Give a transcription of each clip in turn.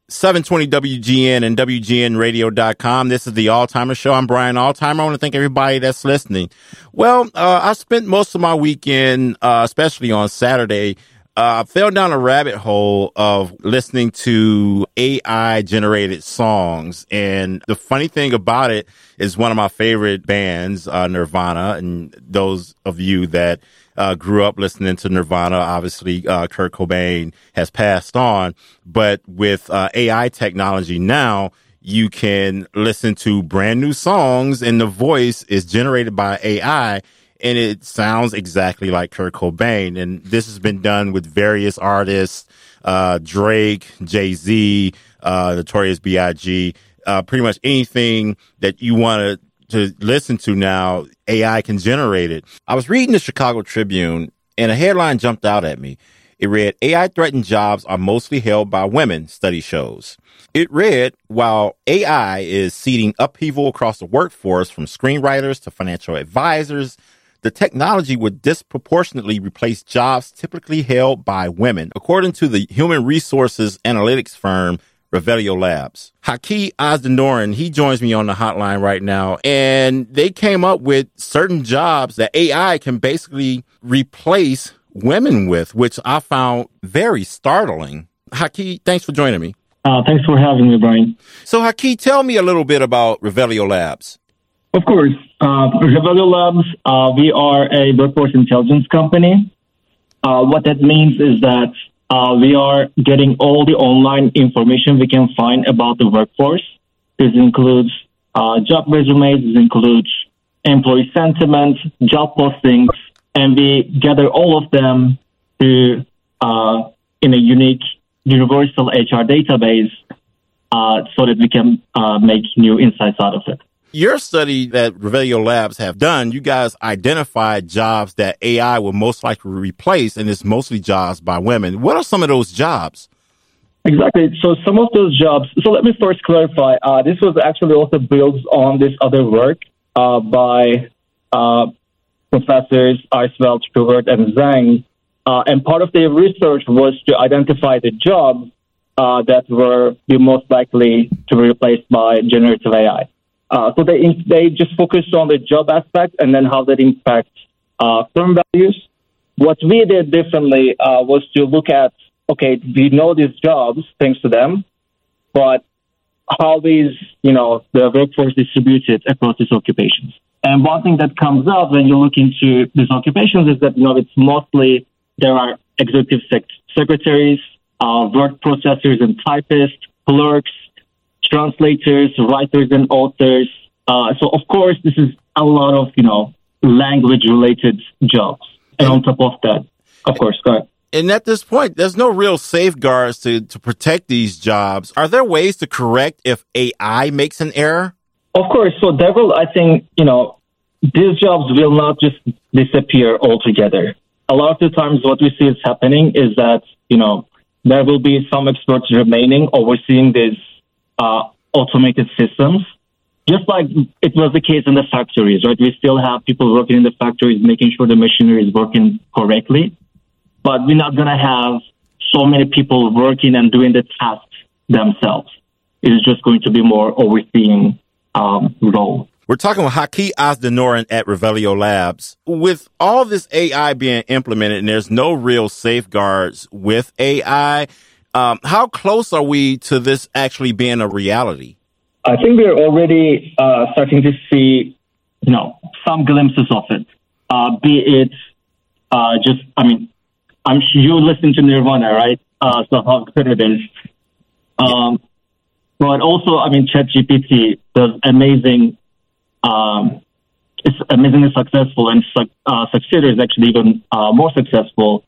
720 WGN and WGNradio.com. This is the Alltimer Show. I'm Brian Alltimer. I want to thank everybody that's listening. Well, I spent most of my weekend, especially on Saturday, fell down a rabbit hole of listening to AI-generated songs. And the funny thing about it is one of my favorite bands, Nirvana, and those of you that grew up listening to Nirvana, obviously, Kurt Cobain has passed on. But with AI technology now, you can listen to brand new songs and the voice is generated by AI and it sounds exactly like Kurt Cobain. And this has been done with various artists, Drake, Jay-Z, Notorious B.I.G., pretty much anything that you want to listen to now, AI can generate it. I was reading the Chicago Tribune and a headline jumped out at me. It read, AI threatened jobs are mostly held by women, study shows. It read, while AI is seeding upheaval across the workforce from screenwriters to financial advisors, the technology would disproportionately replace jobs typically held by women, according to the human resources analytics firm Revelio Labs. Haki Ozdenoran, he joins me on the hotline right now, and they came up with certain jobs that AI can basically replace women with, which I found very startling. Haki, thanks for joining me. Thanks for having me, Brian. So Haki, tell me a little bit about Revelio Labs. Of course. Revelio Labs, we are a workforce intelligence company. What that means is that we are getting all the online information we can find about the workforce. This includes job resumes, this includes employee sentiment, job postings, and we gather all of them to in a unique universal HR database so that we can make new insights out of it. Your study that Revelio Labs have done, you guys identified jobs that AI will most likely replace, and it's mostly jobs by women. What are some of those jobs? Exactly. So some of those jobs, so let me first clarify, this was actually also built on this other work by professors Eisfeld, Kubert, and Zhang. And part of their research was to identify the jobs that were the most likely to be replaced by generative AI. So they just focused on the job aspect and then how that impacts firm values. What we did differently was to look at, okay, we know these jobs thanks to them, but how is, the workforce distributed across these occupations? And one thing that comes up when you look into these occupations is that, it's mostly there are executive secretaries, word processors and typists, clerks, translators, writers, and authors. So, of course, this is a lot of, language-related jobs. And on top of that, of course, go ahead. And at this point, there's no real safeguards to protect these jobs. Are there ways to correct if AI makes an error? Of course. So there will, I think, these jobs will not just disappear altogether. A lot of the times what we see is happening is that, there will be some experts remaining overseeing these automated systems, just like it was the case in the factories, right? We still have people working in the factories, making sure the machinery is working correctly, but we're not going to have so many people working and doing the tasks themselves. It's just going to be more overseeing role. We're talking with Haki Ozdenoran at Revelio Labs. With all this AI being implemented and there's no real safeguards with AI, how close are we to this actually being a reality? I think we're already starting to see, some glimpses of it. Be it I'm sure you listen to Nirvana, right? So how good it is. But also, ChatGPT does amazing. It's amazingly successful, and Succeeder is actually even more successful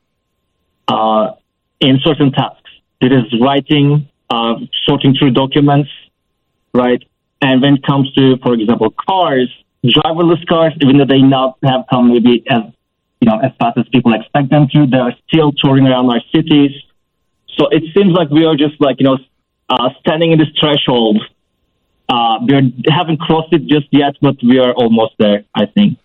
in certain tasks. It is writing, sorting through documents, right? And when it comes to, for example, cars, driverless cars, even though they not have come maybe as fast as people expect them to, they are still touring around our cities. So it seems like we are just standing in this threshold. We haven't crossed it just yet, but we are almost there, I think.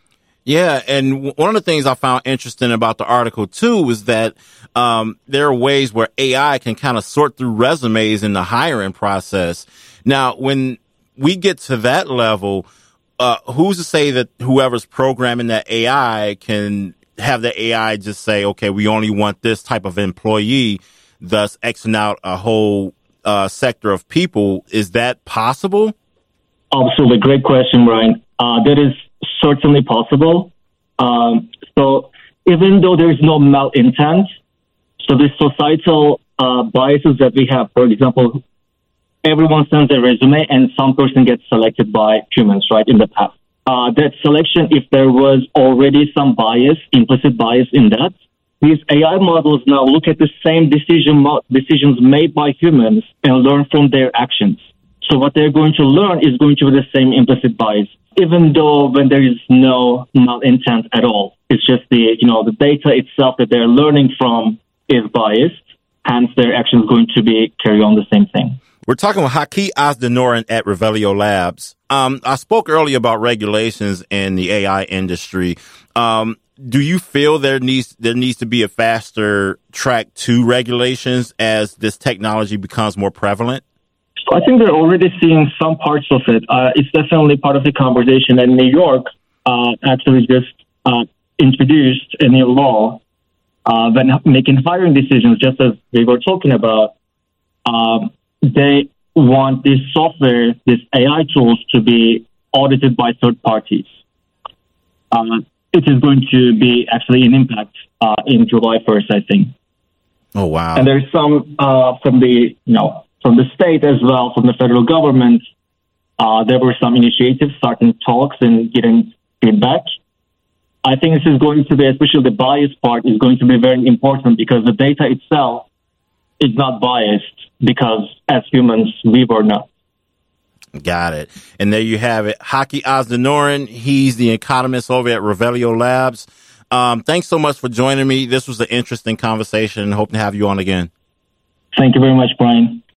Yeah, and one of the things I found interesting about the article too is that there are ways where AI can kind of sort through resumes in the hiring process. Now, when we get to that level, who's to say that whoever's programming that AI can have the AI just say, okay, we only want this type of employee, thus Xing out a whole sector of people? Is that possible? Absolutely. Great question, Brian. That is certainly possible. So even though there is no malintent, so the societal biases that we have, for example, everyone sends a resume and some person gets selected by humans, right, in the past. That selection, if there was already some bias, implicit bias in that, these AI models now look at the same decisions made by humans and learn from their actions. So what they're going to learn is going to be the same implicit bias, even though when there is no malintent at all. It's just the data itself that they're learning from is biased, hence their action is going to be carry on the same thing. We're talking with Haki Ozdenoran at Revelio Labs. I spoke earlier about regulations in the AI industry. Do you feel there needs to be a faster track to regulations as this technology becomes more prevalent? I think they're already seeing some parts of it. It's definitely part of the conversation. And New York actually just introduced a new law when making hiring decisions, just as we were talking about. They want this software, these AI tools, to be audited by third parties. It is going to be actually an impact in July 1st, I think. Oh, wow. And there's some from the state as well, from the federal government. There were some initiatives, starting talks and getting feedback. I think this is going to be, especially the bias part, is going to be very important because the data itself is not biased because as humans, we were not. Got it. And there you have it. Haki Ozdenoran. He's the economist over at Revelio Labs. Thanks so much for joining me. This was an interesting conversation and hope to have you on again. Thank you very much, Brian.